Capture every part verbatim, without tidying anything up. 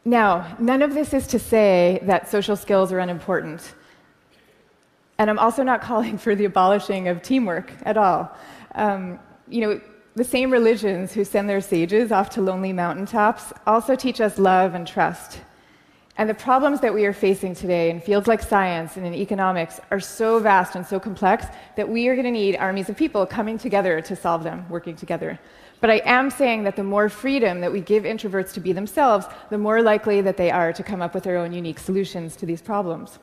Now, none of this is to say that social skills are unimportant. And I'm also not calling for the abolishing of teamwork at all. Um, you know, the same religions who send their sages off to lonely mountaintops also teach us love and trust. And the problems that we are facing today in fields like science and in economics are so vast and so complex that we are going to need armies of people coming together to solve them, working together. But I am saying that the more freedom that we give introverts to be themselves, the more likely that they are to come up with their own unique solutions to these problems.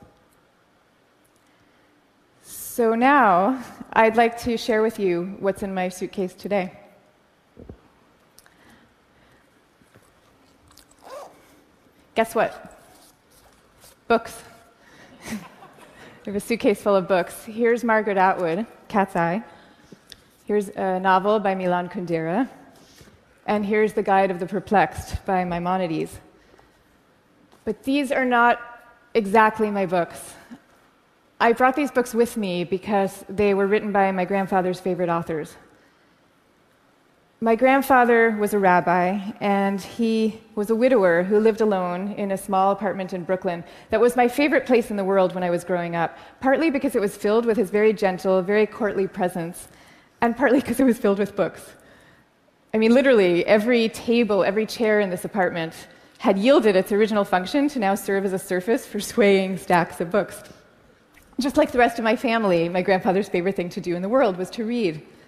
So now, I'd like to share with you what's in my suitcase today. Guess what? Books. I have a suitcase full of books. Here's Margaret Atwood, Cat's Eye. Here's a novel by Milan Kundera. And here's The Guide of the Perplexed by Maimonides. But these are not exactly my books. I brought these books with me because they were written by my grandfather's favorite authors. My grandfather was a rabbi, and he was a widower who lived alone in a small apartment in Brooklyn that was my favorite place in the world when I was growing up, partly because it was filled with his very gentle, very courtly presence, and partly because it was filled with books. I mean, literally, every table, every chair in this apartment had yielded its original function to now serve as a surface for swaying stacks of books. Just like the rest of my family, my grandfather's favorite thing to do in the world was to read.